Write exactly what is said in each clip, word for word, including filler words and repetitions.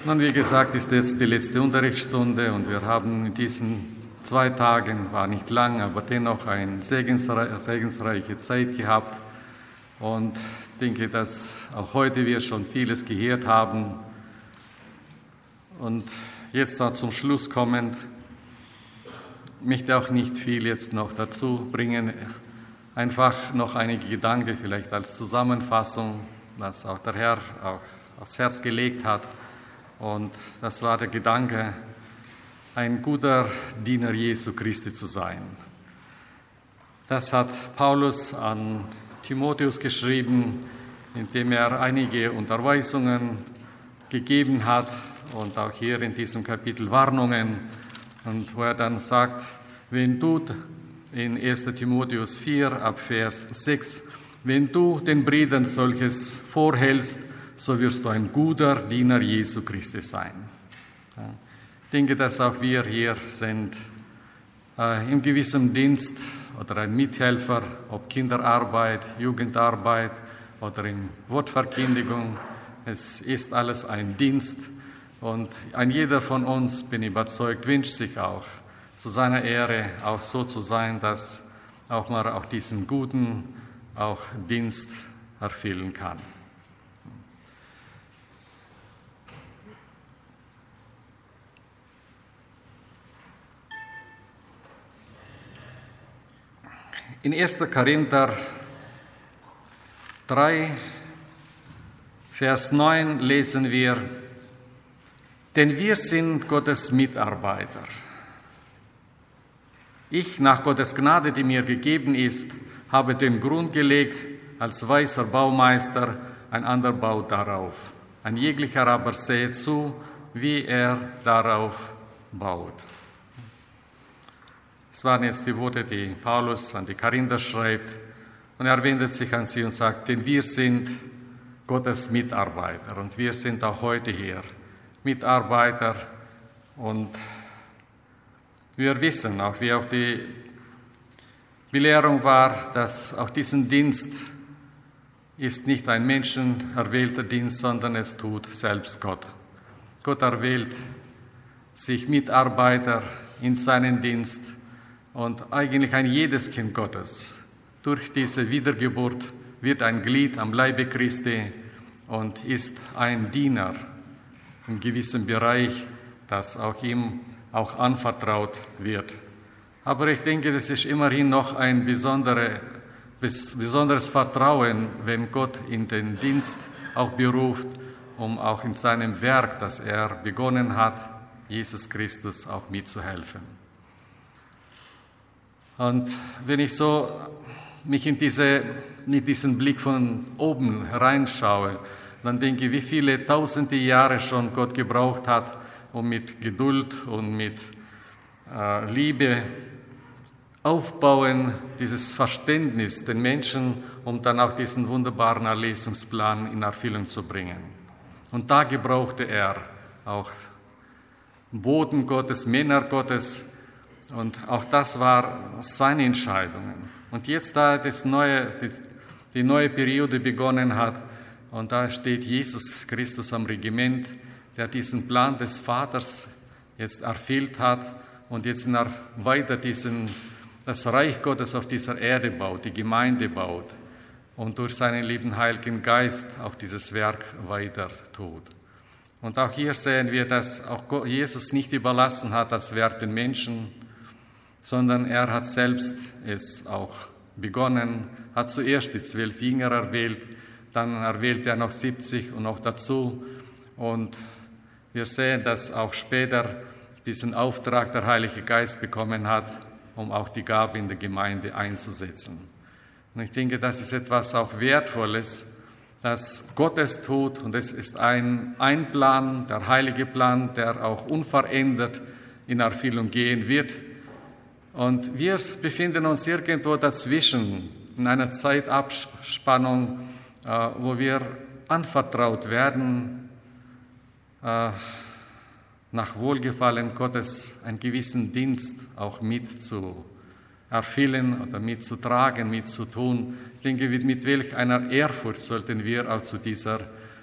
Nun, wie gesagt, ist jetzt die letzte Unterrichtsstunde und wir haben in diesen zwei Tagen, war nicht lang, aber dennoch eine segensre- segensreiche Zeit gehabt. Und ich denke, dass auch heute wir schon vieles gehört haben. Und jetzt auch zum Schluss kommend, möchte auch nicht viel jetzt noch dazu bringen, einfach noch einige Gedanken vielleicht als Zusammenfassung, was auch der Herr auch aufs Herz gelegt hat. Und das war der Gedanke, ein guter Diener Jesu Christi zu sein. Das hat Paulus an Timotheus geschrieben, indem er einige Unterweisungen gegeben hat und auch hier in diesem Kapitel Warnungen. Und wo er dann sagt, wenn du in erster Timotheus vier ab Vers sechs, wenn du den Brüdern solches vorhältst, so wirst du ein guter Diener Jesu Christi sein. Ich denke, dass auch wir hier sind, äh, im gewissen Dienst oder ein Mithelfer, ob Kinderarbeit, Jugendarbeit oder in Wortverkündigung. Es ist alles ein Dienst und ein jeder von uns, bin ich überzeugt, wünscht sich auch, zu seiner Ehre auch so zu sein, dass auch man auch diesen guten auch Dienst erfüllen kann. In erster Korinther drei, Vers neun lesen wir, denn wir sind Gottes Mitarbeiter. Ich, nach Gottes Gnade, die mir gegeben ist, habe den Grund gelegt, als weiser Baumeister, ein anderer baut darauf. Ein jeglicher aber sehet zu, wie er darauf baut. Es waren jetzt die Worte, die Paulus an die Korinther schreibt. Und er wendet sich an sie und sagt, denn wir sind Gottes Mitarbeiter. Und wir sind auch heute hier Mitarbeiter. Und wir wissen, auch wie auch die Belehrung war, dass auch diesen Dienst ist nicht ein menschenerwählter Dienst, sondern es tut selbst Gott. Gott erwählt sich Mitarbeiter in seinen Dienst. Und eigentlich ein jedes Kind Gottes, durch diese Wiedergeburt wird ein Glied am Leibe Christi und ist ein Diener im gewissen Bereich, das auch ihm auch anvertraut wird. Aber ich denke, das ist immerhin noch ein besondere, besonderes Vertrauen, wenn Gott in den Dienst auch beruft, um auch in seinem Werk, das er begonnen hat, Jesus Christus auch mitzuhelfen. Und wenn ich so mich in, diese, in diesen Blick von oben hereinschaue, dann denke ich, wie viele tausende Jahre schon Gott gebraucht hat, um mit Geduld und mit äh, Liebe aufbauen, dieses Verständnis den Menschen, um dann auch diesen wunderbaren Erlösungsplan in Erfüllung zu bringen. Und da gebrauchte er auch Boten Gottes, Männer Gottes, und auch das war seine Entscheidung. Und jetzt, da das neue, die, die neue Periode begonnen hat, und da steht Jesus Christus am Regiment, der diesen Plan des Vaters jetzt erfüllt hat und jetzt nach weiter diesen, das Reich Gottes auf dieser Erde baut, die Gemeinde baut und durch seinen lieben Heiligen Geist auch dieses Werk weiter tut. Und auch hier sehen wir, dass auch Jesus nicht überlassen hat, das Werk den Menschen, sondern er hat selbst es auch begonnen, hat zuerst die zwölf Jünger erwählt, dann erwählte er noch siebzig und noch dazu. Und wir sehen, dass auch später diesen Auftrag der Heilige Geist bekommen hat, um auch die Gabe in der Gemeinde einzusetzen. Und ich denke, das ist etwas auch Wertvolles, das Gott es tut. Und es ist ein, ein Plan, der heilige Plan, der auch unverändert in Erfüllung gehen wird. Und wir befinden uns irgendwo dazwischen, in einer Zeitabspannung, äh, wo wir anvertraut werden, äh, nach Wohlgefallen Gottes einen gewissen Dienst auch mit zu erfüllen oder mitzutragen, mitzutun. Ich denke, mit welch einer Ehrfurcht sollten wir auch zu dieser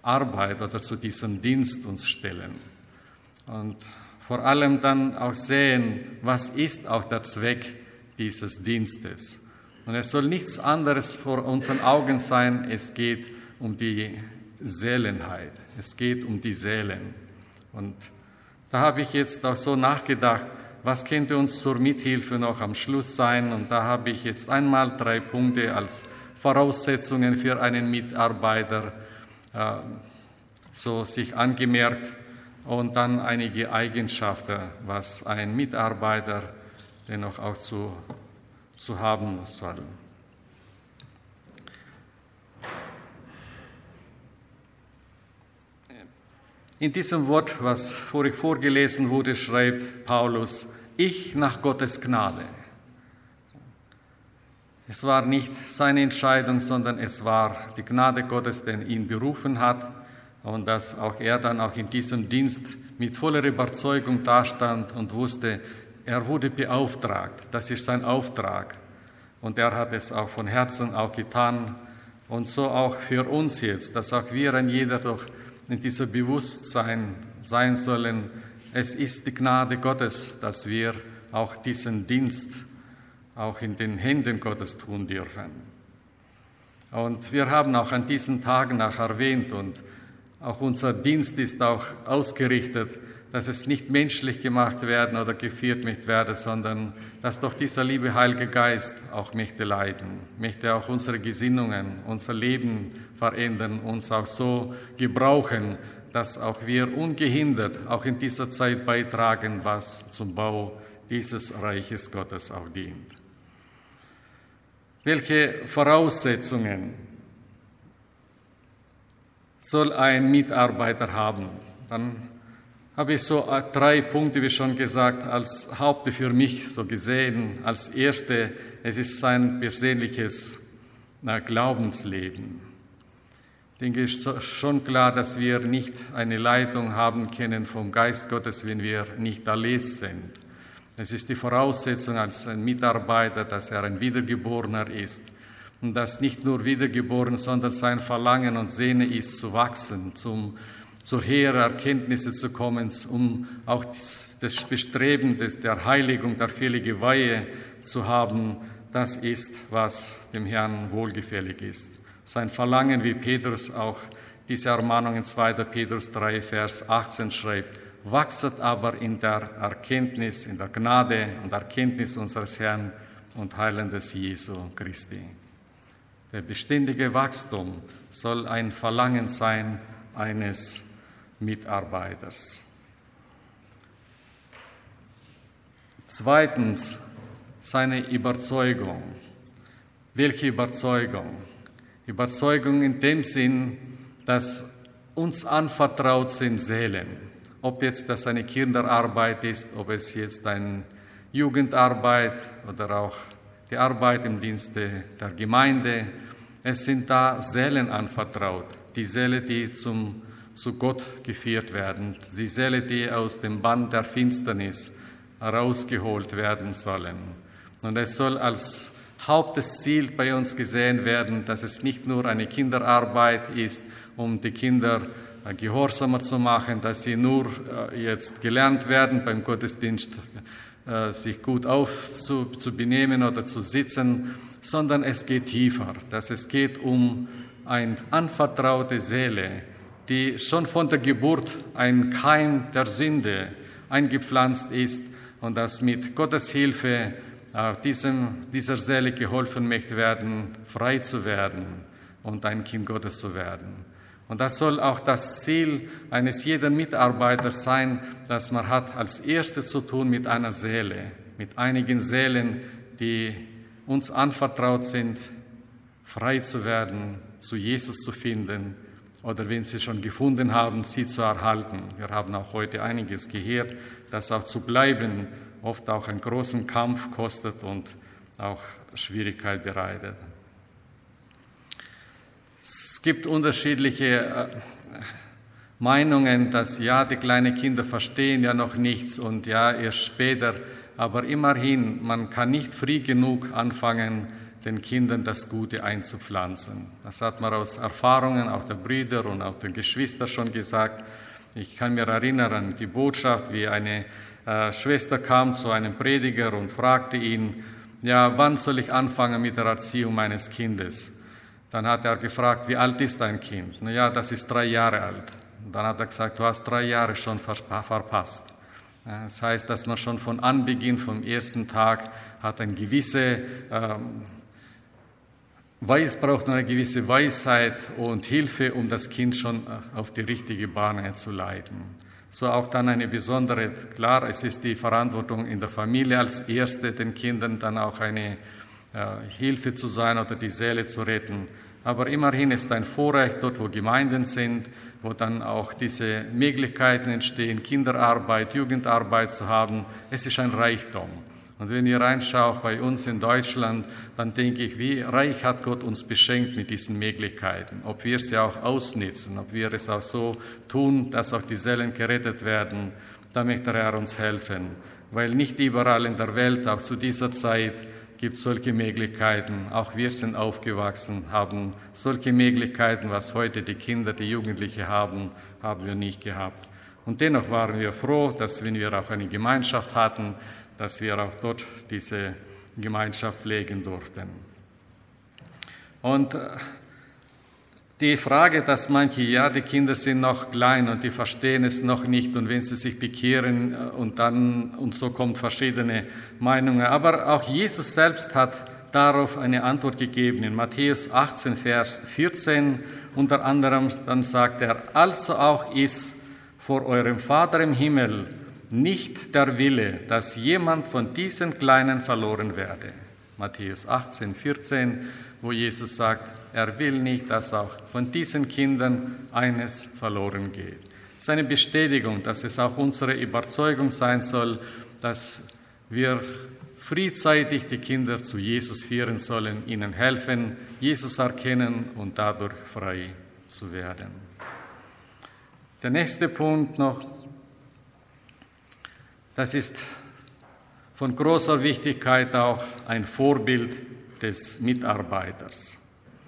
Arbeit oder zu diesem Dienst uns stellen. Und vor allem dann auch sehen, was ist auch der Zweck dieses Dienstes. Und es soll nichts anderes vor unseren Augen sein, es geht um die Seelenheit, es geht um die Seelen. Und da habe ich jetzt auch so nachgedacht, was könnte uns zur Mithilfe noch am Schluss sein? Und da habe ich jetzt einmal drei Punkte als Voraussetzungen für einen Mitarbeiter äh, so sich angemerkt und dann einige Eigenschaften, was ein Mitarbeiter dennoch auch zu, zu haben soll. In diesem Wort, was vorhin vorgelesen wurde, schreibt Paulus, ich nach Gottes Gnade. Es war nicht seine Entscheidung, sondern es war die Gnade Gottes, die ihn berufen hat und dass auch er dann auch in diesem Dienst mit voller Überzeugung dastand und wusste, er wurde beauftragt, das ist sein Auftrag und er hat es auch von Herzen auch getan und so auch für uns jetzt, dass auch wir ein jeder doch in diesem Bewusstsein sein sollen, es ist die Gnade Gottes, dass wir auch diesen Dienst auch in den Händen Gottes tun dürfen. Und wir haben auch an diesen Tagen auch erwähnt und auch unser Dienst ist auch ausgerichtet, dass es nicht menschlich gemacht werden oder geführt möchte werden, sondern dass doch dieser liebe Heilige Geist auch möchte leiten, möchte auch unsere Gesinnungen, unser Leben verändern, uns auch so gebrauchen, dass auch wir ungehindert auch in dieser Zeit beitragen, was zum Bau dieses Reiches Gottes auch dient. Welche Voraussetzungen soll ein Mitarbeiter haben? Dann habe ich so drei Punkte, wie schon gesagt, als Haupte für mich so gesehen. Als erste, es ist sein persönliches na, Glaubensleben. Ich denke, es ist schon klar, dass wir nicht eine Leitung haben können vom Geist Gottes, wenn wir nicht erlöst sind. Es ist die Voraussetzung als ein Mitarbeiter, dass er ein Wiedergeborener ist und dass nicht nur wiedergeboren, sondern sein Verlangen und Sehne ist, zu wachsen, zum, zur höheren Erkenntnisse zu kommen, um auch das, das Bestreben des, der Heiligung, der völligen Weihe zu haben. Das ist, was dem Herrn wohlgefällig ist. Sein Verlangen, wie Petrus auch diese Ermahnung in zweiter Petrus drei, Vers achtzehn schreibt, wachset aber in der Erkenntnis, in der Gnade und Erkenntnis unseres Herrn und Heilandes Jesu Christi. Der beständige Wachstum soll ein Verlangen sein eines Mitarbeiters. Zweitens, seine Überzeugung. Welche Überzeugung? Überzeugung in dem Sinn, dass uns anvertraut sind Seelen. Ob jetzt das eine Kinderarbeit ist, ob es jetzt eine Jugendarbeit oder auch die Arbeit im Dienste der Gemeinde. Es sind da Seelen anvertraut. Die Seelen, die zum, zu Gott geführt werden. Die Seelen, die aus dem Bann der Finsternis herausgeholt werden sollen. Und es soll als Hauptziel bei uns gesehen werden, dass es nicht nur eine Kinderarbeit ist, um die Kinder gehorsamer zu machen, dass sie nur jetzt gelernt werden, beim Gottesdienst sich gut aufzubenehmen oder zu sitzen, sondern es geht tiefer, dass es geht um eine anvertraute Seele, die schon von der Geburt ein Keim der Sünde eingepflanzt ist und dass mit Gottes Hilfe diesem, dieser Seele geholfen möchte werden, frei zu werden und ein Kind Gottes zu werden. Und das soll auch das Ziel eines jeden Mitarbeiters sein, dass man hat als Erstes zu tun mit einer Seele, mit einigen Seelen, die uns anvertraut sind, frei zu werden, zu Jesus zu finden oder wenn sie schon gefunden haben, sie zu erhalten. Wir haben auch heute einiges gehört, dass auch zu bleiben oft auch einen großen Kampf kostet und auch Schwierigkeit bereitet. Es gibt unterschiedliche Meinungen, dass ja, die kleinen Kinder verstehen ja noch nichts und ja, erst später. Aber immerhin, man kann nicht früh genug anfangen, den Kindern das Gute einzupflanzen. Das hat man aus Erfahrungen auch der Brüder und auch der Geschwister schon gesagt. Ich kann mir erinnern an die Botschaft, wie eine äh, Schwester kam zu einem Prediger und fragte ihn, ja, wann soll ich anfangen mit der Erziehung meines Kindes? Dann hat er gefragt, wie alt ist dein Kind? Na ja, das ist drei Jahre alt. Und dann hat er gesagt, du hast drei Jahre schon verpasst. Das heißt, dass man schon von Anbeginn, vom ersten Tag, hat eine gewisse, ähm, weiß, braucht man eine gewisse Weisheit und Hilfe, um das Kind schon auf die richtige Bahn zu leiten. So auch dann eine besondere, klar, es ist die Verantwortung in der Familie als Erste, den Kindern dann auch eine äh, Hilfe zu sein oder die Seele zu retten. Aber immerhin ist ein Vorrecht dort, wo Gemeinden sind, wo dann auch diese Möglichkeiten entstehen, Kinderarbeit, Jugendarbeit zu haben. Es ist ein Reichtum. Und wenn ihr reinschaut bei uns in Deutschland, dann denke ich, wie reich hat Gott uns beschenkt mit diesen Möglichkeiten. Ob wir sie auch ausnutzen, ob wir es auch so tun, dass auch die Seelen gerettet werden, da möchte der Herr uns helfen. Weil nicht überall in der Welt, auch zu dieser Zeit, gibt es solche Möglichkeiten. Auch wir sind aufgewachsen, haben solche Möglichkeiten, was heute die Kinder, die Jugendlichen haben, haben wir nicht gehabt. Und dennoch waren wir froh, dass wenn wir auch eine Gemeinschaft hatten, dass wir auch dort diese Gemeinschaft pflegen durften. Und die Frage, dass manche, ja, die Kinder sind noch klein und die verstehen es noch nicht und wenn sie sich bekehren und dann, und so kommt verschiedene Meinungen. Aber auch Jesus selbst hat darauf eine Antwort gegeben. In Matthäus achtzehn, Vers vierzehn unter anderem, dann sagt er, also auch ist vor eurem Vater im Himmel nicht der Wille, dass jemand von diesen Kleinen verloren werde. Matthäus achtzehn, vierzehn, wo Jesus sagt, er will nicht, dass auch von diesen Kindern eines verloren geht. Es ist eine Bestätigung, dass es auch unsere Überzeugung sein soll, dass wir frühzeitig die Kinder zu Jesus führen sollen, ihnen helfen, Jesus erkennen und dadurch frei zu werden. Der nächste Punkt noch, das ist von großer Wichtigkeit auch ein Vorbild des Mitarbeiters.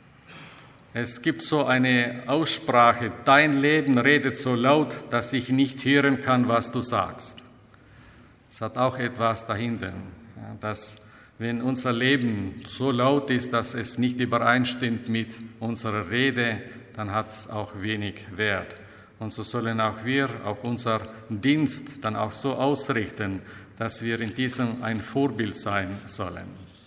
Es gibt so eine Aussprache, dein Leben redet so laut, dass ich nicht hören kann, was du sagst. Es hat auch etwas dahinter, dass wenn unser Leben so laut ist, dass es nicht übereinstimmt mit unserer Rede, dann hat es auch wenig Wert. Und so sollen auch wir, auch unser Dienst dann auch so ausrichten, dass wir in diesem ein Vorbild sein sollen.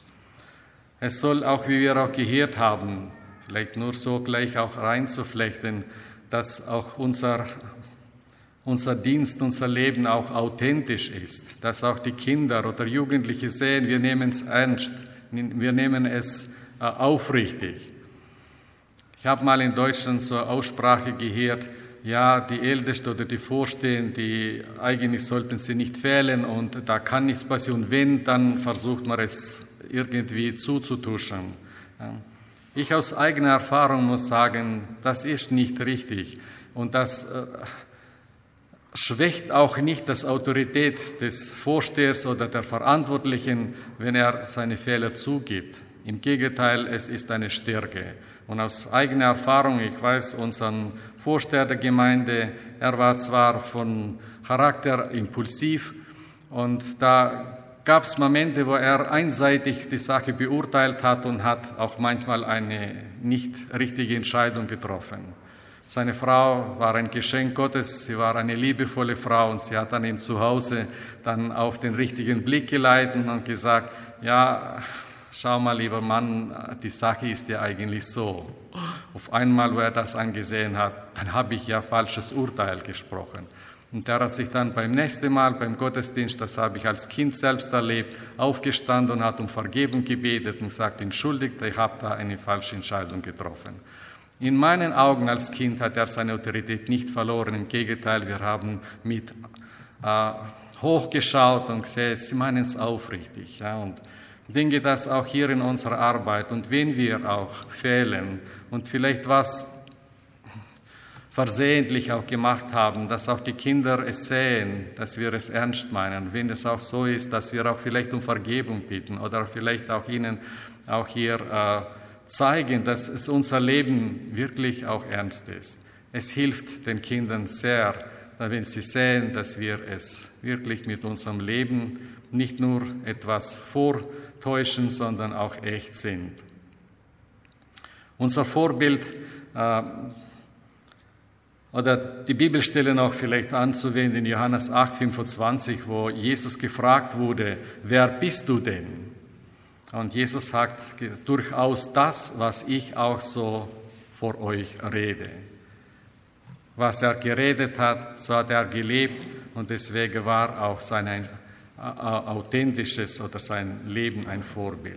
Es soll auch, wie wir auch gehört haben, vielleicht nur so gleich auch reinzuflechten, dass auch unser, unser Dienst, unser Leben auch authentisch ist, dass auch die Kinder oder Jugendliche sehen, wir nehmen es ernst, wir nehmen es äh, aufrichtig. Ich habe mal in Deutschland so eine Aussprache gehört, ja, die Ältesten oder die Vorstehenden, die eigentlich sollten sie nicht fehlen und da kann nichts passieren. Und wenn, dann versucht man es irgendwie zuzutuschen. Ja. Ich aus eigener Erfahrung muss sagen, das ist nicht richtig und das äh, schwächt auch nicht die Autorität des Vorstehers oder der Verantwortlichen, wenn er seine Fehler zugibt. Im Gegenteil, es ist eine Stärke. Und aus eigener Erfahrung, ich weiß, unseren Vorsteher der Gemeinde, er war zwar von Charakter impulsiv und da gab es Momente, wo er einseitig die Sache beurteilt hat und hat auch manchmal eine nicht richtige Entscheidung getroffen. Seine Frau war ein Geschenk Gottes, sie war eine liebevolle Frau und sie hat dann ihm zu Hause dann auf den richtigen Blick geleitet und gesagt, ja, schau mal, lieber Mann, die Sache ist ja eigentlich so. Auf einmal, wo er das angesehen hat, dann habe ich ja falsches Urteil gesprochen. Und er hat sich dann beim nächsten Mal, beim Gottesdienst, das habe ich als Kind selbst erlebt, aufgestanden und hat um Vergebung gebetet und gesagt, entschuldigt, ich habe da eine falsche Entscheidung getroffen. In meinen Augen als Kind hat er seine Autorität nicht verloren. Im Gegenteil, wir haben mit äh, hochgeschaut und gesehen, sie meinen es aufrichtig. Ja, und ich denke, dass auch hier in unserer Arbeit und wenn wir auch fehlen und vielleicht was versehentlich auch gemacht haben, dass auch die Kinder es sehen, dass wir es ernst meinen. Wenn es auch so ist, dass wir auch vielleicht um Vergebung bitten oder vielleicht auch ihnen auch hier äh, zeigen, dass es unser Leben wirklich auch ernst ist. Es hilft den Kindern sehr, wenn sie sehen, dass wir es wirklich mit unserem Leben nicht nur etwas vortäuschen, sondern auch echt sind. Unser Vorbild äh, oder die Bibelstelle noch vielleicht anzuwenden in Johannes acht, fünfundzwanzig, wo Jesus gefragt wurde, wer bist du denn? Und Jesus sagt durchaus das, was ich auch so vor euch rede. Was er geredet hat, so hat er gelebt und deswegen war auch sein ein, äh, authentisches oder sein Leben ein Vorbild.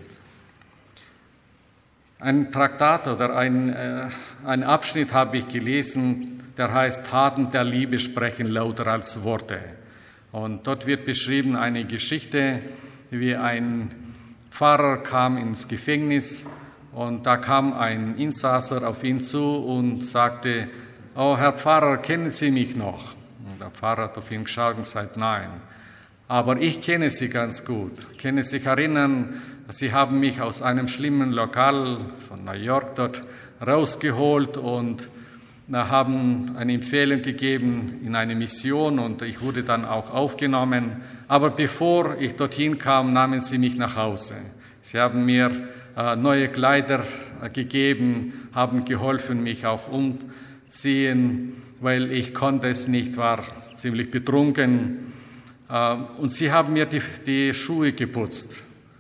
Ein Traktat oder ein, äh, ein Abschnitt habe ich gelesen, der heißt Taten der Liebe sprechen lauter als Worte. Und dort wird beschrieben eine Geschichte, wie ein Pfarrer kam ins Gefängnis und da kam ein Insasser auf ihn zu und sagte, oh, Herr Pfarrer, kennen Sie mich noch? Und der Pfarrer hat auf ihn geschaut und gesagt, nein. Aber ich kenne Sie ganz gut. Ich kann sich erinnern, Sie haben mich aus einem schlimmen Lokal von New York dort rausgeholt und haben eine Empfehlung gegeben in eine Mission und ich wurde dann auch aufgenommen. Aber bevor ich dorthin kam, nahmen Sie mich nach Hause. Sie haben mir äh, neue Kleider äh, gegeben, haben geholfen, mich auch umziehen, weil ich konnte es nicht, war ziemlich betrunken. Äh, und Sie haben mir die, die Schuhe geputzt.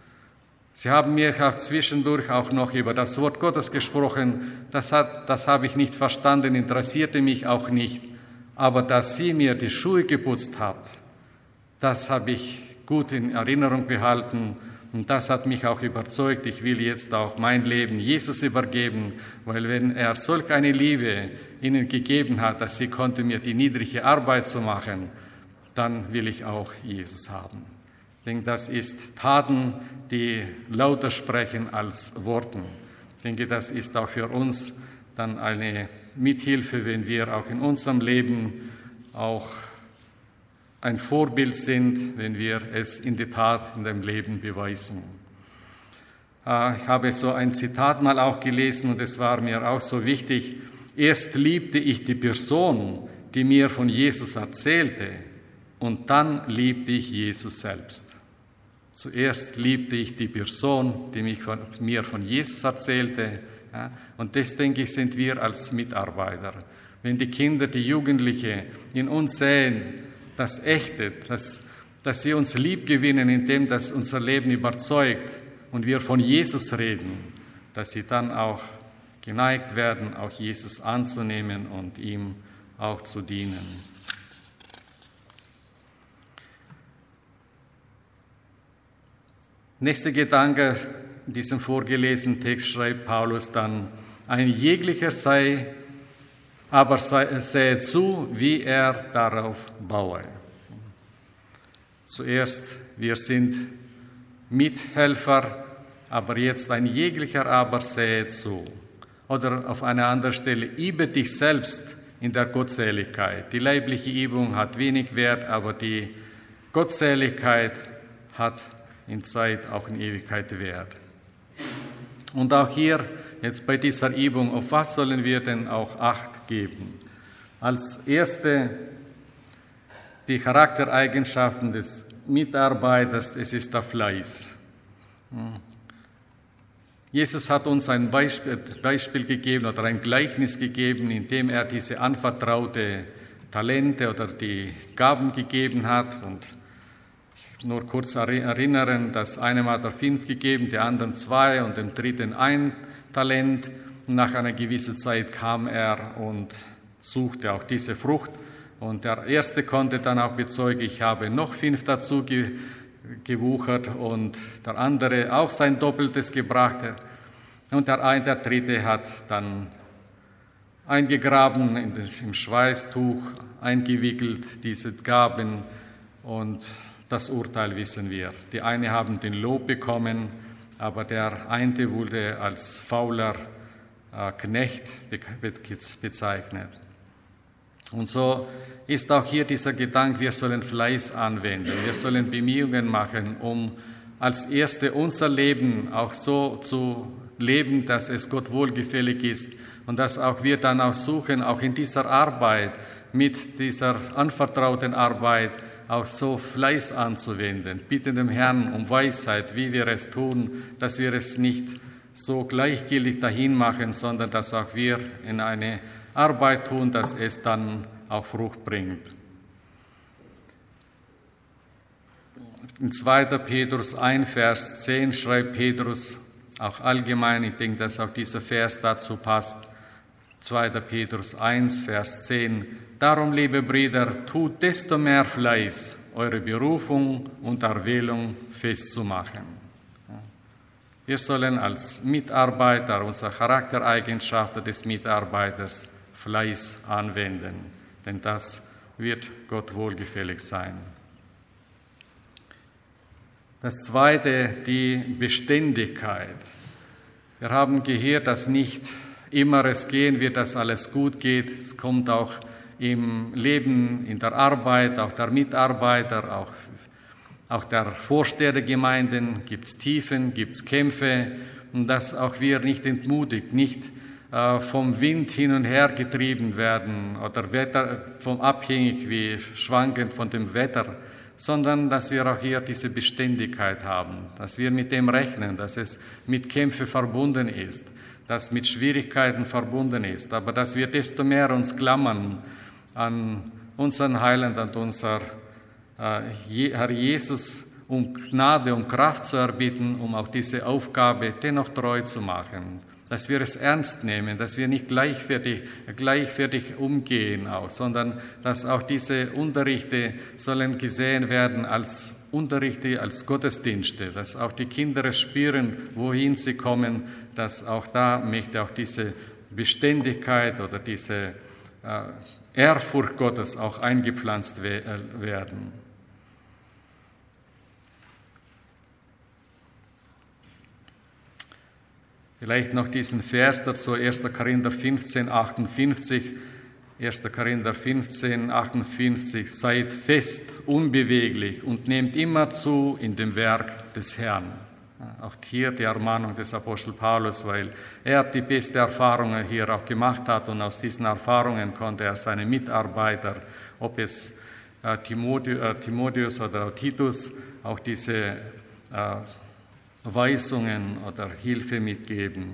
Sie haben mir auch zwischendurch auch noch über das Wort Gottes gesprochen. Das, hat, das habe ich nicht verstanden, interessierte mich auch nicht. Aber dass Sie mir die Schuhe geputzt habt, das habe ich gut in Erinnerung behalten und das hat mich auch überzeugt. Ich will jetzt auch mein Leben Jesus übergeben, weil wenn er solch eine Liebe ihnen gegeben hat, dass sie konnte mir die niedrige Arbeit zu machen, dann will ich auch Jesus haben. Ich denke, das ist Taten, die lauter sprechen als Worten. Ich denke, das ist auch für uns dann eine Mithilfe, wenn wir auch in unserem Leben auch ein Vorbild sind, wenn wir es in der Tat in dem Leben beweisen. Ich habe so ein Zitat mal auch gelesen und es war mir auch so wichtig. Erst liebte ich die Person, die mir von Jesus erzählte, und dann liebte ich Jesus selbst. Zuerst liebte ich die Person, die mich von, mir von Jesus erzählte. Ja, und das, denke ich, sind wir als Mitarbeiter. Wenn die Kinder, die Jugendlichen in uns sehen, das Echte, dass, dass sie uns lieb gewinnen, indem das unser Leben überzeugt und wir von Jesus reden, dass sie dann auch geneigt werden, auch Jesus anzunehmen und ihm auch zu dienen. Nächster Gedanke, in diesem vorgelesenen Text schreibt Paulus dann, ein jeglicher sei, aber sei, sähe zu, wie er darauf baue. Zuerst, wir sind Mithelfer, aber jetzt ein jeglicher aber sähe zu. Oder auf einer anderen Stelle, übe dich selbst in der Gottseligkeit. Die leibliche Übung hat wenig Wert, aber die Gottseligkeit hat in Zeit, auch in Ewigkeit Wert. Und auch hier, jetzt bei dieser Übung, auf was sollen wir denn auch Acht geben? Als erste, die Charaktereigenschaften des Mitarbeiters, es ist der Fleiß. Jesus hat uns ein Beispiel, Beispiel gegeben oder ein Gleichnis gegeben, in dem er diese anvertraute Talente oder die Gaben gegeben hat. Und nur kurz erinnern, dass einem hat er fünf gegeben, der anderen zwei und dem dritten ein Talent. Nach einer gewissen Zeit kam er und suchte auch diese Frucht. Und der erste konnte dann auch bezeugen, ich habe noch fünf dazu ge- gewuchert und der andere auch sein Doppeltes gebracht. Und der, ein, der dritte hat dann eingegraben, in das, im Schweißtuch eingewickelt, diese Gaben und das Urteil wissen wir. Die einen haben den Lob bekommen, aber der eine wurde als fauler äh, Knecht bezeichnet. Und so ist auch hier dieser Gedanke, wir sollen Fleiß anwenden, wir sollen Bemühungen machen, um als Erste unser Leben auch so zu leben, dass es Gott wohlgefällig ist und dass auch wir dann auch suchen, auch in dieser Arbeit, mit dieser anvertrauten Arbeit, auch so Fleiß anzuwenden. Bitten dem Herrn um Weisheit, wie wir es tun, dass wir es nicht so gleichgültig dahin machen, sondern dass auch wir in eine Arbeit tun, dass es dann auch Frucht bringt. In zweiter Petrus eins, Vers zehn schreibt Petrus, auch allgemein, ich denke, dass auch dieser Vers dazu passt, zweiter Petrus eins, Vers zehn, darum, liebe Brüder, tut desto mehr Fleiß, eure Berufung und Erwählung festzumachen. Wir sollen als Mitarbeiter, unsere Charaktereigenschaften des Mitarbeiters, Fleiß anwenden, denn das wird Gott wohlgefällig sein. Das Zweite, die Beständigkeit. Wir haben gehört, dass nicht immer es gehen wird, dass alles gut geht. Es kommt auch im Leben, in der Arbeit, auch der Mitarbeiter, auch, auch der Vorstädtergemeinden gibt es Tiefen, gibt es Kämpfe, und dass auch wir nicht entmutigt, nicht äh, vom Wind hin und her getrieben werden oder Wetter, vom abhängig wie schwankend von dem Wetter, sondern dass wir auch hier diese Beständigkeit haben, dass wir mit dem rechnen, dass es mit Kämpfen verbunden ist, dass mit Schwierigkeiten verbunden ist, aber dass wir desto mehr uns klammern an unseren Heiland, an unser äh, Herr Jesus, um Gnade, um Kraft zu erbitten, um auch diese Aufgabe dennoch treu zu machen. Dass wir es ernst nehmen, dass wir nicht gleichfertig, gleichfertig umgehen, auch, sondern dass auch diese Unterrichte sollen gesehen werden als Unterrichte, als Gottesdienste, dass auch die Kinder es spüren, wohin sie kommen, dass auch da möchte auch diese Beständigkeit oder diese äh, Ehrfurcht Gottes auch eingepflanzt we- äh, werden. Vielleicht noch diesen Vers dazu, erster Korinther fünfzehn, achtundfünfzig. erster Korinther fünfzehn, achtundfünfzig. Seid fest, unbeweglich und nehmt immer zu in dem Werk des Herrn. Auch hier die Ermahnung des Apostel Paulus, weil er die beste Erfahrungen hier auch gemacht hat und aus diesen Erfahrungen konnte er seine Mitarbeiter, ob es äh, Timotheus oder Titus, auch diese äh, Weisungen oder Hilfe mitgeben.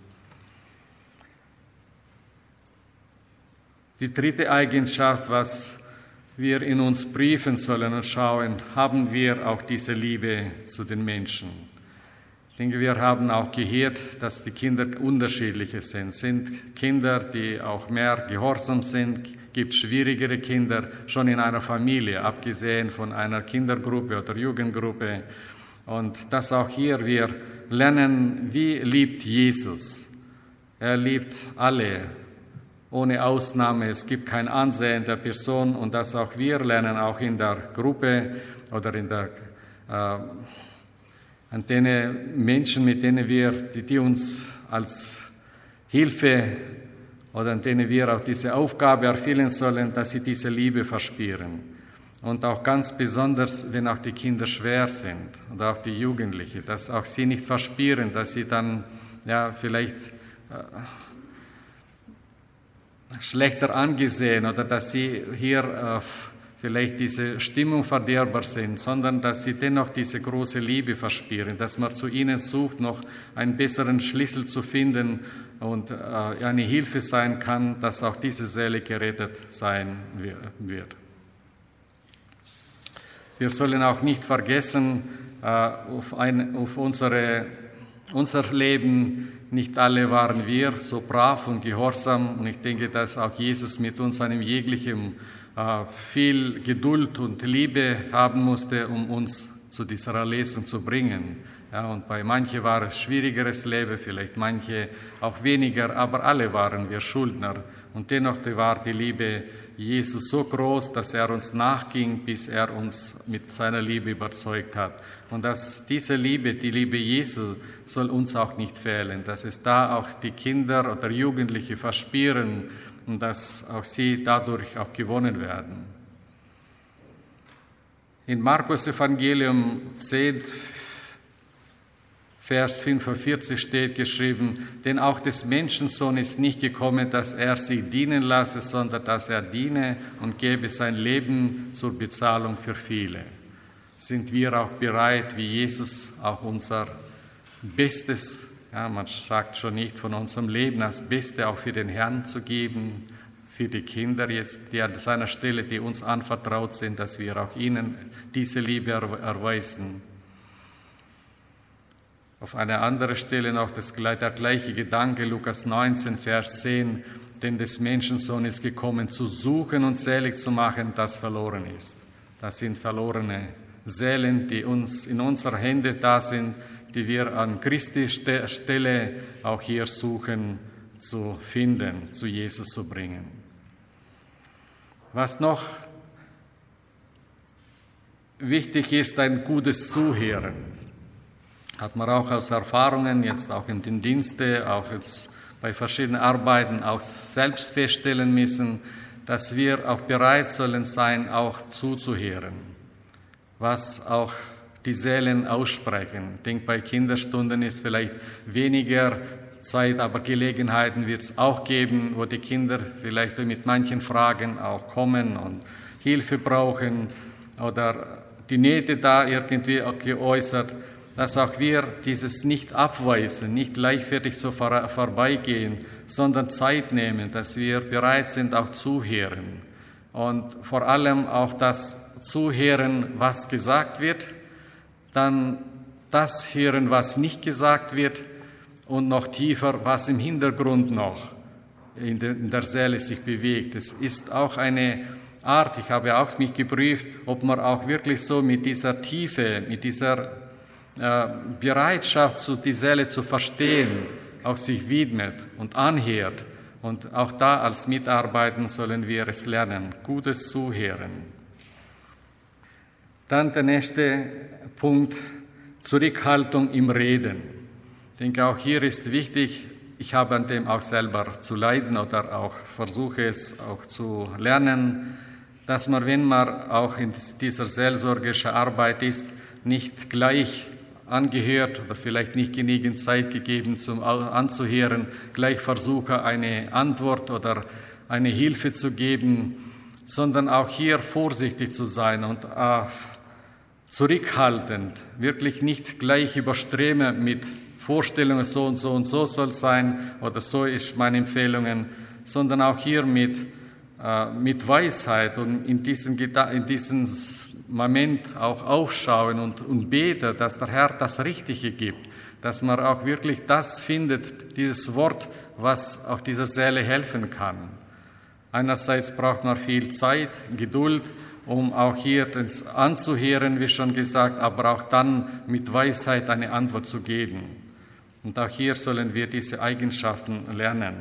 Die dritte Eigenschaft, was wir in uns prüfen sollen und schauen, haben wir auch diese Liebe zu den Menschen. Ich denke, wir haben auch gehört, dass die Kinder unterschiedliche sind. Es sind Kinder, die auch mehr gehorsam sind, gibt schwierigere Kinder schon in einer Familie, abgesehen von einer Kindergruppe oder Jugendgruppe. Und dass auch hier wir lernen, wie liebt Jesus. Er liebt alle, ohne Ausnahme. Es gibt kein Ansehen der Person und dass auch wir lernen, auch in der Gruppe oder in der, äh, an denen Menschen, mit denen wir, die, die uns als Hilfe oder an denen wir auch diese Aufgabe erfüllen sollen, dass sie diese Liebe verspüren. Und auch ganz besonders, wenn auch die Kinder schwer sind oder auch die Jugendlichen, dass auch sie nicht verspüren, dass sie dann ja vielleicht äh, schlechter angesehen oder dass sie hier äh, vielleicht diese Stimmung verderber sind, sondern dass sie dennoch diese große Liebe verspüren, dass man zu ihnen sucht, noch einen besseren Schlüssel zu finden und äh, eine Hilfe sein kann, dass auch diese Seele gerettet sein wird. Wir sollen auch nicht vergessen, auf, ein, auf unsere, unser Leben, nicht alle waren wir so brav und gehorsam. Und ich denke, dass auch Jesus mit uns einem jeglichen viel Geduld und Liebe haben musste, um uns zu dieser Erlösung zu bringen. Ja, und bei manchen war es schwierigeres Leben, vielleicht manche auch weniger, aber alle waren wir Schuldner. Und dennoch war die Liebe Jesus so groß, dass er uns nachging, bis er uns mit seiner Liebe überzeugt hat. Und dass diese Liebe, die Liebe Jesu, soll uns auch nicht fehlen, dass es da auch die Kinder oder Jugendliche verspüren und dass auch sie dadurch auch gewonnen werden. In Markus Evangelium zehn, Vers fünfundvierzig steht geschrieben, denn auch des Menschensohn ist nicht gekommen, dass er sie dienen lasse, sondern dass er diene und gebe sein Leben zur Bezahlung für viele. Sind wir auch bereit, wie Jesus, auch unser Bestes, ja, man sagt schon nicht von unserem Leben, das Beste auch für den Herrn zu geben, für die Kinder jetzt, die an seiner Stelle, die uns anvertraut sind, dass wir auch ihnen diese Liebe erweisen. Auf einer anderen Stelle noch das, der gleiche Gedanke, Lukas neunzehn, Vers zehn, denn des Menschensohn ist gekommen, zu suchen und selig zu machen, das verloren ist. Das sind verlorene Seelen, die uns in unserer Hände da sind, die wir an Christi Stelle auch hier suchen zu finden, zu Jesus zu bringen. Was noch wichtig ist, ein gutes Zuhören. Hat man auch aus Erfahrungen, jetzt auch in den Diensten, auch jetzt bei verschiedenen Arbeiten auch selbst feststellen müssen, dass wir auch bereit sollen sein, auch zuzuhören, was auch die Seelen aussprechen. Ich denke, bei Kinderstunden ist vielleicht weniger Zeit, aber Gelegenheiten wird es auch geben, wo die Kinder vielleicht mit manchen Fragen auch kommen und Hilfe brauchen oder die Nöte da irgendwie auch geäußert, dass auch wir dieses nicht abweisen, nicht leichtfertig so vor, vorbeigehen, sondern Zeit nehmen, dass wir bereit sind, auch zuhören. Und vor allem auch das Zuhören, was gesagt wird, dann das hören, was nicht gesagt wird und noch tiefer, was im Hintergrund noch in der Seele sich bewegt. Es ist auch eine Art, ich habe auch mich geprüft, ob man auch wirklich so mit dieser Tiefe, mit dieser äh, Bereitschaft, die Seele zu verstehen, auch sich widmet und anhört. Und auch da als Mitarbeiter sollen wir es lernen, gutes Zuhören. Dann der nächste Punkt, Zurückhaltung im Reden. Ich denke, auch hier ist wichtig, ich habe an dem auch selber zu leiden oder auch versuche es auch zu lernen, dass man, wenn man auch in dieser seelsorgerischen Arbeit ist, nicht gleich angehört oder vielleicht nicht genügend Zeit gegeben zum anzuhören, gleich versuche eine Antwort oder eine Hilfe zu geben, sondern auch hier vorsichtig zu sein und äh, zurückhaltend, wirklich nicht gleich überströmen mit Vorstellungen, so und so und so soll es sein oder so ist meine Empfehlungen, sondern auch hier mit, äh, mit Weisheit und in diesen, in diesen Moment auch aufschauen und, und beten, dass der Herr das Richtige gibt, dass man auch wirklich das findet, dieses Wort, was auch dieser Seele helfen kann. Einerseits braucht man viel Zeit, Geduld, um auch hier das anzuhören, wie schon gesagt, aber auch dann mit Weisheit eine Antwort zu geben. Und auch hier sollen wir diese Eigenschaften lernen.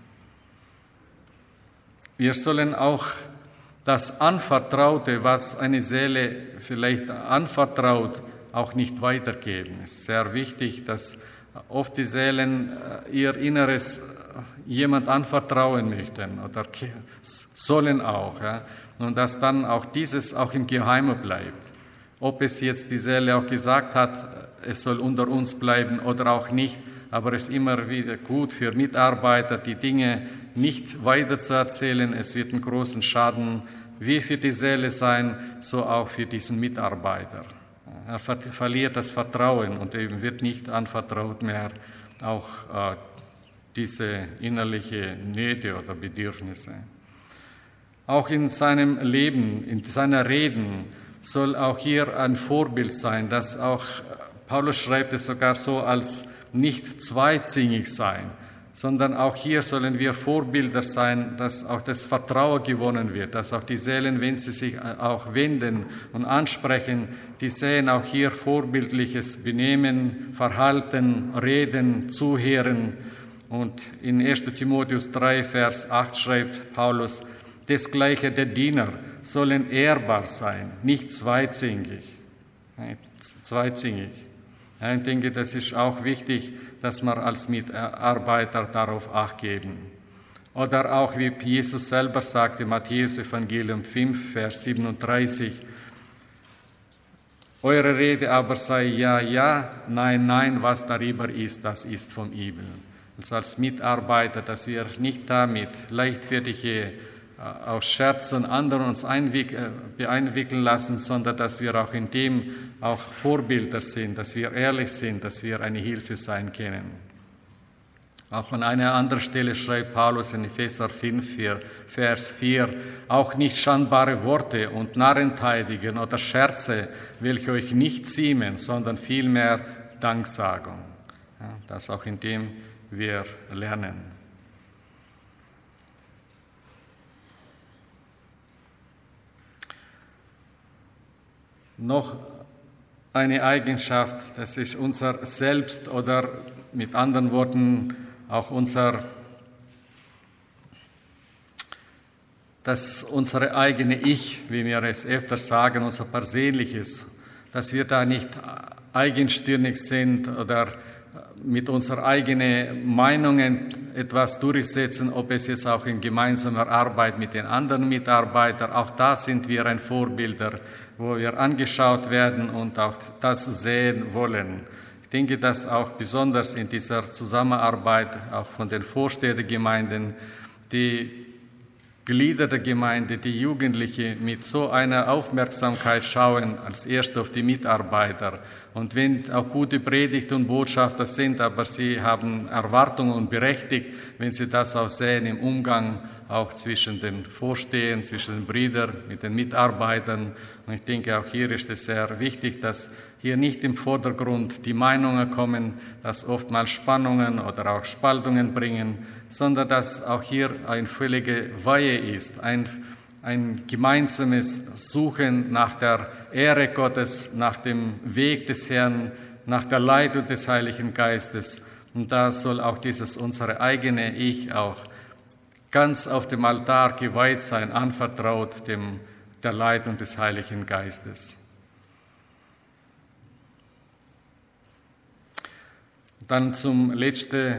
Wir sollen auch das Anvertraute, was eine Seele vielleicht anvertraut, auch nicht weitergeben. Es ist sehr wichtig, dass oft die Seelen ihr Inneres jemand anvertrauen möchten oder sollen auch. Ja. Und dass dann auch dieses auch im Geheimen bleibt. Ob es jetzt die Seele auch gesagt hat, es soll unter uns bleiben oder auch nicht, aber es ist immer wieder gut für Mitarbeiter, die Dinge nicht weiter zu erzählen. Es wird einen großen Schaden wie für die Seele sein, so auch für diesen Mitarbeiter. Er verliert das Vertrauen und eben wird nicht anvertraut mehr auch äh, diese innerliche Nöte oder Bedürfnisse. Auch in seinem Leben, in seiner Reden soll auch hier ein Vorbild sein, dass auch, Paulus schreibt es sogar so, als nicht zweizingig sein, sondern auch hier sollen wir Vorbilder sein, dass auch das Vertrauen gewonnen wird, dass auch die Seelen, wenn sie sich auch wenden und ansprechen, die sehen auch hier vorbildliches Benehmen, Verhalten, Reden, Zuhören. Und in erster Timotheus drei, Vers acht schreibt Paulus, desgleichen der Diener sollen ehrbar sein, nicht zweizingig. Zweizingig. Ich denke, das ist auch wichtig, dass wir als Mitarbeiter darauf Acht geben. Oder auch, wie Jesus selber sagte, Matthäus Evangelium fünf, Vers siebenunddreißig, Eure Rede aber sei ja, ja, nein, nein, was darüber ist, das ist vom Übel. Also als Mitarbeiter, dass wir nicht damit leichtfertige aus Scherzen anderen uns einwickeln lassen, sondern dass wir auch in dem auch Vorbilder sind, dass wir ehrlich sind, dass wir eine Hilfe sein können. Auch an einer anderen Stelle schreibt Paulus in Epheser fünf, Vers vier, auch nicht schandbare Worte und Narrenteidigen oder Scherze, welche euch nicht ziemen, sondern vielmehr Danksagung. Ja, das auch in dem wir lernen. Noch eine Eigenschaft, das ist unser Selbst oder mit anderen Worten auch unser, dass unsere eigene Ich, wie wir es öfter sagen, unser Persönliches, dass wir da nicht eigenstirnig sind oder mit unseren eigenen Meinungen etwas durchsetzen, ob es jetzt auch in gemeinsamer Arbeit mit den anderen Mitarbeitern, auch da sind wir ein Vorbilder, wo wir angeschaut werden und auch das sehen wollen. Ich denke, dass auch besonders in dieser Zusammenarbeit auch von den Vorstädtergemeinden die Glieder der Gemeinde, die Jugendlichen mit so einer Aufmerksamkeit schauen, als erst auf die Mitarbeiter. Und wenn auch gute Predigten und Botschafter sind, aber sie haben Erwartungen und berechtigt, wenn sie das auch sehen im Umgang auch zwischen den Vorstehern, zwischen den Brüdern, mit den Mitarbeitern. Und ich denke, auch hier ist es sehr wichtig, dass hier nicht im Vordergrund die Meinungen kommen, dass oftmals Spannungen oder auch Spaltungen bringen, sondern dass auch hier eine völlige Weihe ist, ein, ein gemeinsames Suchen nach der Ehre Gottes, nach dem Weg des Herrn, nach der Leitung des Heiligen Geistes. Und da soll auch dieses unsere eigene Ich auch ganz auf dem Altar geweiht sein, anvertraut dem, der Leitung des Heiligen Geistes. Dann zum Letzten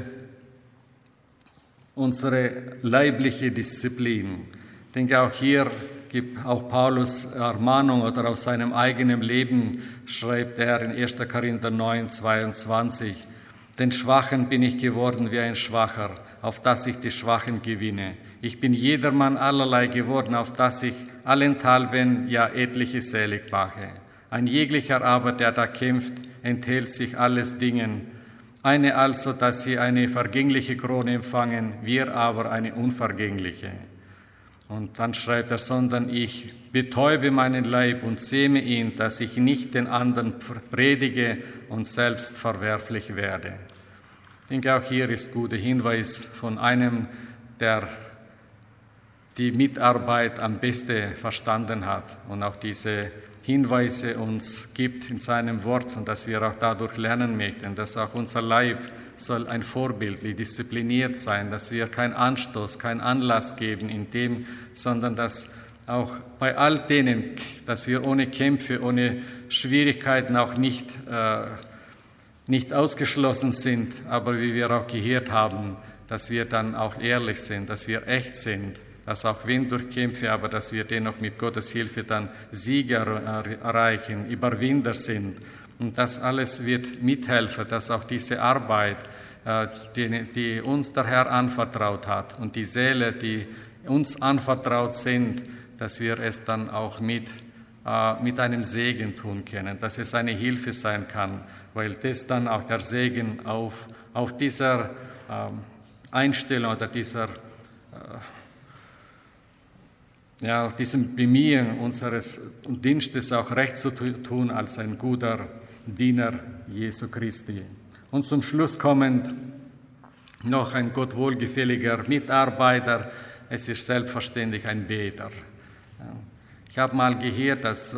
unsere leibliche Disziplin. Ich denke, auch hier gibt auch Paulus Ermahnung oder aus seinem eigenen Leben schreibt er in erster Korinther neun, zweiundzwanzig, den Schwachen bin ich geworden wie ein Schwacher, auf dass ich die Schwachen gewinne. Ich bin jedermann allerlei geworden, auf dass ich allenthalben, ja etliche selig mache. Ein jeglicher aber, der da kämpft, enthält sich alles Dingen. Eine also, dass sie eine vergängliche Krone empfangen, wir aber eine unvergängliche. Und dann schreibt er, sondern ich betäube meinen Leib und säme ihn, dass ich nicht den anderen predige und selbst verwerflich werde. Ich denke, auch hier ist guter Hinweis von einem, der die Mitarbeit am besten verstanden hat und auch diese Hinweise uns gibt in seinem Wort und dass wir auch dadurch lernen möchten, dass auch unser Leib soll ein Vorbild, wie diszipliniert sein, dass wir keinen Anstoß, keinen Anlass geben in dem, sondern dass auch bei all denen, dass wir ohne Kämpfe, ohne Schwierigkeiten auch nicht, äh, nicht ausgeschlossen sind, aber wie wir auch gehört haben, dass wir dann auch ehrlich sind, dass wir echt sind, dass auch wenn durch Kämpfe, aber dass wir dennoch mit Gottes Hilfe dann Siege erreichen, Überwinder sind. Und das alles wird mithelfen, dass auch diese Arbeit, die, die uns der Herr anvertraut hat und die Seele, die uns anvertraut sind, dass wir es dann auch mit, mit einem Segen tun können, dass es eine Hilfe sein kann, weil das dann auch der Segen auf, auf dieser Einstellung oder dieser ja, auf diesem Bemühen unseres Dienstes auch recht zu tun als ein guter Diener Jesu Christi. Und zum Schluss kommend noch ein Gott wohlgefälliger Mitarbeiter. Es ist selbstverständlich ein Beter. Ich habe mal gehört, dass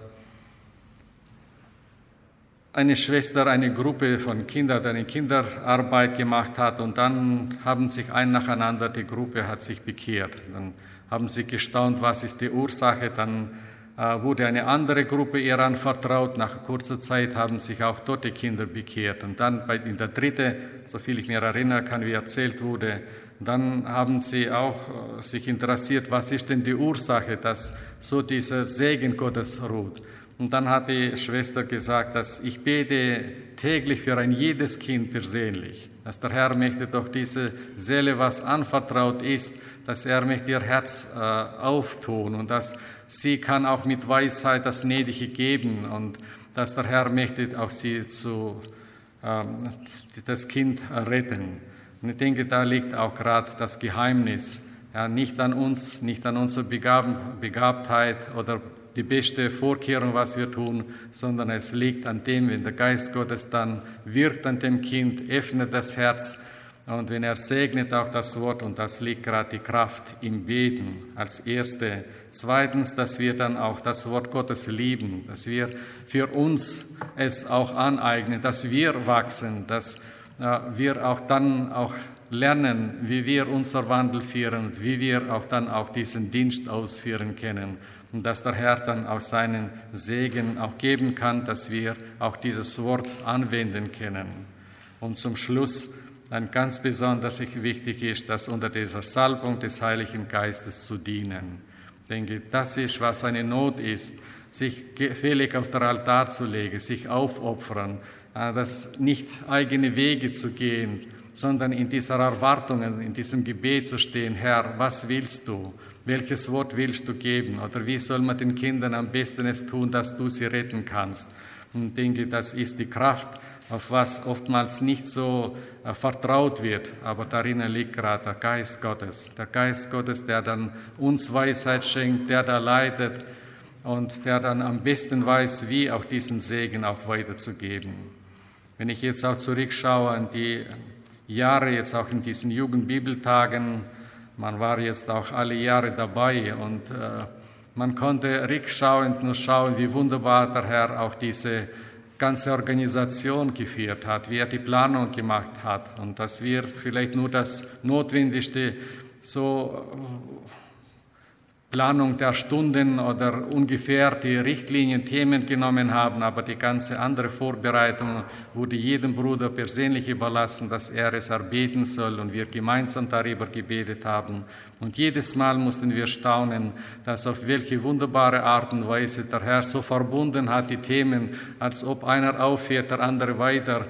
eine Schwester eine Gruppe von Kindern eine Kinderarbeit gemacht hat und dann haben sich ein nacheinander, die Gruppe hat sich bekehrt. Dann haben sie gestaunt, was ist die Ursache. Dann äh, wurde eine andere Gruppe ihr anvertraut. Nach kurzer Zeit haben sich auch dort die Kinder bekehrt. Und dann bei, in der dritten, soviel ich mir erinnern kann, wie erzählt wurde, dann haben sie auch äh, sich interessiert, was ist denn die Ursache, dass so dieser Segen Gottes ruht. Und dann hat die Schwester gesagt, dass ich bete täglich für ein jedes Kind persönlich, dass der Herr möchte doch diese Seele, was anvertraut ist, dass er möchte ihr Herz äh, auftun und dass sie kann auch mit Weisheit das Nötige geben und dass der Herr möchte auch sie zu äh, das Kind retten. Und ich denke, da liegt auch gerade das Geheimnis, ja, nicht an uns, nicht an unserer Begab Begabtheit oder die beste Vorkehrung, was wir tun, sondern es liegt an dem, wenn der Geist Gottes dann wirkt an dem Kind, öffnet das Herz und wenn er segnet auch das Wort und das liegt gerade die Kraft im Beten als Erste. Zweitens, dass wir dann auch das Wort Gottes lieben, dass wir für uns es auch aneignen, dass wir wachsen, dass äh, wir auch dann auch lernen, wie wir unser Wandel führen und wie wir auch dann auch diesen Dienst ausführen können. Und dass der Herr dann auch seinen Segen auch geben kann, dass wir auch dieses Wort anwenden können. Und zum Schluss ein ganz besonders wichtig ist, dass unter dieser Salbung des Heiligen Geistes zu dienen. Ich denke, das ist, was eine Not ist, sich gefällig auf den Altar zu legen, sich aufopfern, das nicht eigene Wege zu gehen, sondern in dieser Erwartung, in diesem Gebet zu stehen, Herr, was willst du? Welches Wort willst du geben? Oder wie soll man den Kindern am besten es tun, dass du sie retten kannst? Und ich denke, das ist die Kraft, auf was oftmals nicht so äh, vertraut wird. Aber darin liegt gerade der Geist Gottes. Der Geist Gottes, der dann uns Weisheit schenkt, der da leitet und der dann am besten weiß, wie auch diesen Segen auch weiterzugeben. Wenn ich jetzt auch zurückschaue an die Jahre, jetzt auch in diesen Jugendbibeltagen, man war jetzt auch alle Jahre dabei und äh, man konnte rückschauend nur schauen, wie wunderbar der Herr auch diese ganze Organisation geführt hat, wie er die Planung gemacht hat und dass wir vielleicht nur das Notwendigste so Planung der Stunden oder ungefähr die Richtlinien, Themen genommen haben, aber die ganze andere Vorbereitung wurde jedem Bruder persönlich überlassen, dass er es erbeten soll und wir gemeinsam darüber gebetet haben. Und jedes Mal mussten wir staunen, dass auf welche wunderbare Art und Weise der Herr so verbunden hat, die Themen, als ob einer aufhört, der andere weiter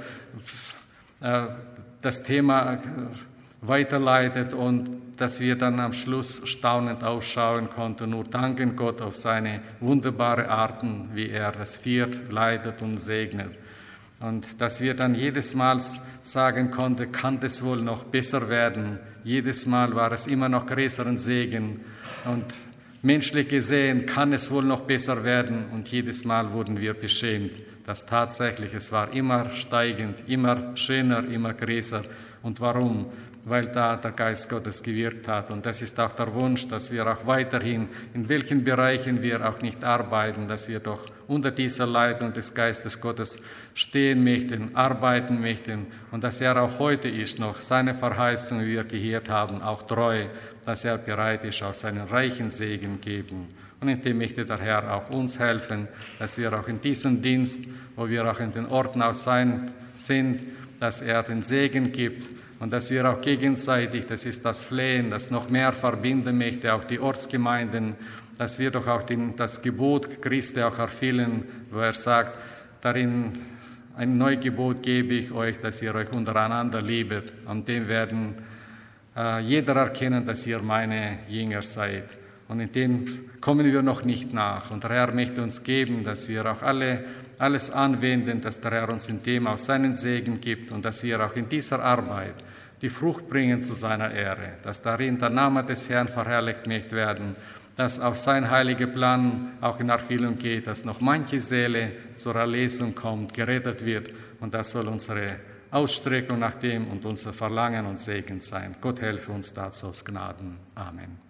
äh, das Thema äh, weiterleitet und dass wir dann am Schluss staunend ausschauen konnten, nur danken Gott auf seine wunderbare Arten, wie er das führt, leitet und segnet. Und dass wir dann jedes Mal sagen konnten, kann das wohl noch besser werden. Jedes Mal war es immer noch größeren Segen und menschlich gesehen kann es wohl noch besser werden und jedes Mal wurden wir beschämt, dass tatsächlich es war immer steigend, immer schöner, immer größer. Und warum? Weil da der Geist Gottes gewirkt hat. Und das ist auch der Wunsch, dass wir auch weiterhin, in welchen Bereichen wir auch nicht arbeiten, dass wir doch unter dieser Leitung des Geistes Gottes stehen möchten, arbeiten möchten und dass er auch heute ist noch seine Verheißung, wie wir gehört haben, auch treu, dass er bereit ist, auch seinen reichen Segen geben. Und in dem möchte der Herr auch uns helfen, dass wir auch in diesem Dienst, wo wir auch in den Orten auch sein sind, dass er den Segen gibt, und dass wir auch gegenseitig, das ist das Flehen, das noch mehr verbinden möchte, auch die Ortsgemeinden, dass wir doch auch den, das Gebot Christi auch erfüllen, wo er sagt, darin ein Neugebot gebe ich euch, dass ihr euch untereinander liebet. An dem werden äh, jeder erkennen, dass ihr meine Jünger seid. Und in dem kommen wir noch nicht nach. Und der Herr möchte uns geben, dass wir auch alle alles anwenden, dass der Herr uns in dem auch seinen Segen gibt und dass wir auch in dieser Arbeit die Frucht bringen zu seiner Ehre, dass darin der Name des Herrn verherrlicht möchte werden, dass auch sein heiliger Plan auch in Erfüllung geht, dass noch manche Seele zur Erlesung kommt, gerettet wird und das soll unsere Ausstreckung nach dem und unser Verlangen und Segen sein. Gott helfe uns dazu aus Gnaden. Amen.